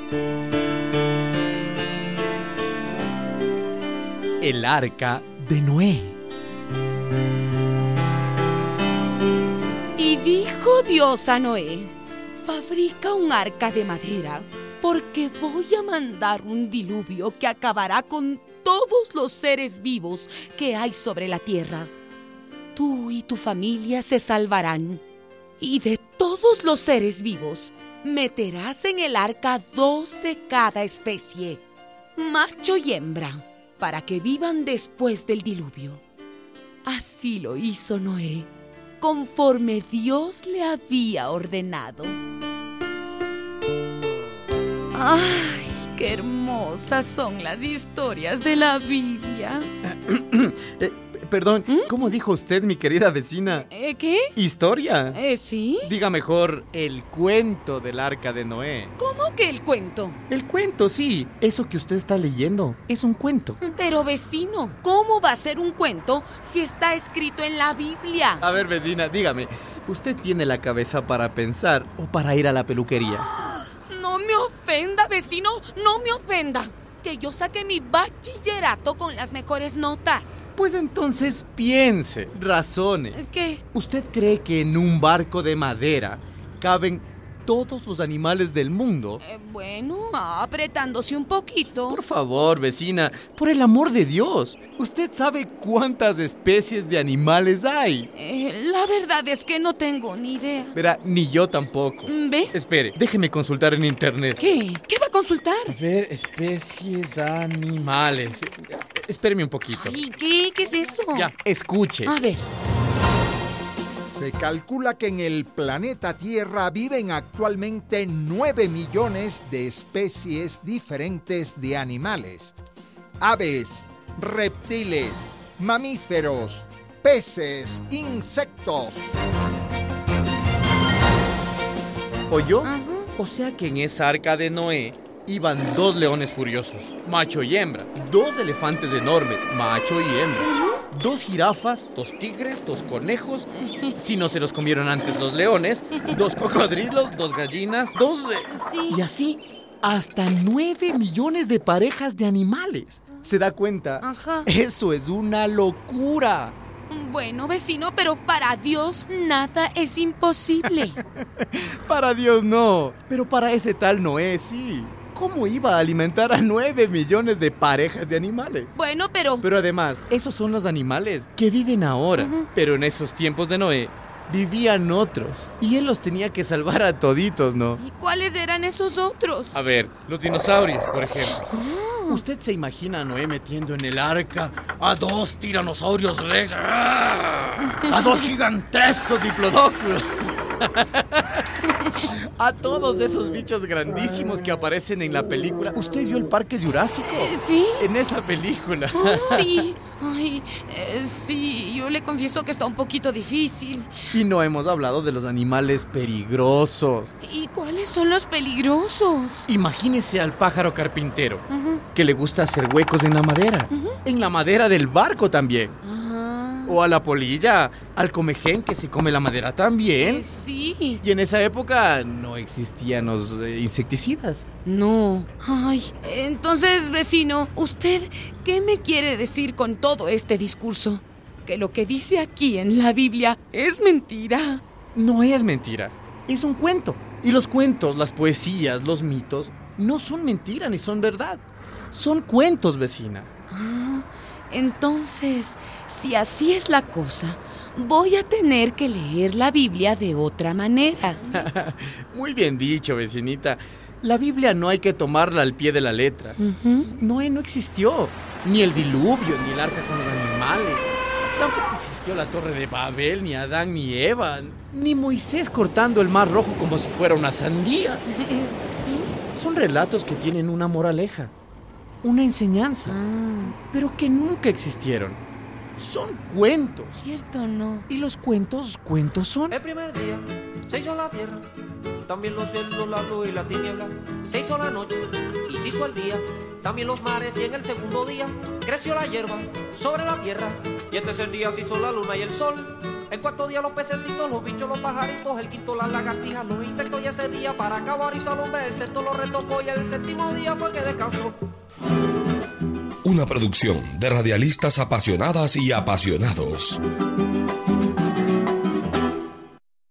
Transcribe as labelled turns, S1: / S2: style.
S1: El arca de Noé.
S2: Y dijo Dios a Noé: fabrica un arca de madera, porque voy a mandar un diluvio que acabará con todos los seres vivos que hay sobre la tierra. Tú y tu familia se salvarán, y de todos los seres vivos meterás en el arca 2 de cada especie, macho y hembra, para que vivan después del diluvio. Así lo hizo Noé, conforme Dios le había ordenado. ¡Ay, qué hermosas son las historias de la Biblia!
S1: Perdón, ¿cómo dijo usted, mi querida vecina?
S2: ¿Qué?
S1: ¿Historia?
S2: ¿Sí?
S1: Diga mejor, el cuento del arca de Noé.
S2: ¿Cómo que el cuento?
S1: El cuento, sí. Eso que usted está leyendo es un cuento.
S2: Pero vecino, ¿cómo va a ser un cuento si está escrito en la Biblia?
S1: A ver, vecina, dígame, ¿usted tiene la cabeza para pensar o para ir a la peluquería?
S2: No me ofenda, vecino, no me ofenda. Que yo saque mi bachillerato con las mejores notas.
S1: Pues entonces piense, razone.
S2: ¿Qué?
S1: ¿Usted cree que en un barco de madera caben todos los animales del mundo?
S2: Bueno, apretándose un poquito.
S1: Por favor, vecina, por el amor de Dios, ¿usted sabe cuántas especies de animales hay?
S2: La verdad es que no tengo ni idea.
S1: Verá, ni yo tampoco.
S2: ¿Ve?
S1: Espere, déjeme consultar en internet.
S2: ¿Qué? ¿Qué va a consultar?
S1: A ver, especies animales. Espéreme un poquito.
S2: Ay, ¿qué es eso?
S1: Ya, escuche.
S2: A ver.
S3: Se calcula que en el planeta Tierra viven actualmente 9 millones de especies diferentes de animales. Aves, reptiles, mamíferos, peces, insectos.
S1: ¿Oyó?
S2: Ajá.
S1: O sea que en esa arca de Noé iban 2 leones furiosos, macho y hembra, 2 elefantes enormes, macho y hembra, 2 jirafas, 2 tigres, 2 conejos, si no se los comieron antes los leones, 2 cocodrilos, 2 gallinas, 2...
S2: Sí.
S1: Y así, hasta 9 millones de parejas de animales. ¿Se da cuenta?
S2: Ajá.
S1: Eso es una locura.
S2: Bueno, vecino, pero para Dios nada es imposible.
S1: Para Dios no, pero para ese tal Noé sí. ¿Cómo iba a alimentar a 9 millones de parejas de animales?
S2: Bueno, pero
S1: Además, esos son los animales que viven ahora.
S2: Ujú.
S1: Pero en esos tiempos de Noé vivían otros. Y él los tenía que salvar a toditos, ¿no?
S2: ¿y cuáles eran esos otros?
S1: A ver, los dinosaurios, por ejemplo. ¿Usted se imagina a Noé metiendo en el arca a 2 tiranosaurios rex? A 2 gigantescos diplodocus. A todos esos bichos grandísimos que aparecen en la película. ¿Usted vio el Parque Jurásico?
S2: ¿Sí?
S1: En esa película.
S2: Ay, sí, yo le confieso que está un poquito difícil.
S1: Y no hemos hablado de los animales peligrosos.
S2: ¿Y cuáles son los peligrosos?
S1: Imagínese al pájaro carpintero,
S2: Ajá.
S1: que le gusta hacer huecos en la madera. En la madera del barco también.
S2: Ah,
S1: O a la polilla, al comején que se come la madera también.
S2: sí.
S1: Y en esa época no existían los insecticidas.
S2: No. Ay, entonces, vecino, ¿usted qué me quiere decir con todo este discurso? ¿Que lo que dice aquí en la Biblia es mentira?
S1: No es mentira, es un cuento. Y los cuentos, las poesías, los mitos, no son mentira ni son verdad. Son cuentos, vecina.
S2: Ah, entonces, si así es la cosa, voy a tener que leer la Biblia de otra manera.
S1: Muy bien dicho, vecinita. La Biblia no hay que tomarla al pie de la letra. Noé no existió, ni el diluvio, ni el arca con los animales. Tampoco existió la Torre de Babel, ni Adán, ni Eva, ni Moisés cortando el mar rojo como si fuera una sandía.
S2: Sí.
S1: Son relatos que tienen una moraleja, una enseñanza, pero que nunca existieron. Son cuentos.
S2: Cierto, no.
S1: Y los cuentos son.
S4: El primer día se hizo la tierra, también los cielos, la luz y la tiniebla. Se hizo la noche y se hizo el día, también los mares, y en el segundo día creció la hierba sobre la tierra. Y el tercer día se hizo la luna y el sol, El cuarto día los pececitos, los bichos, los pajaritos. El quinto las lagartijas, los insectos. Y ese día para acabar hizo al hombre. El sexto lo retocó y el séptimo día fue que descansó.
S5: Una producción de radialistas apasionadas y apasionados.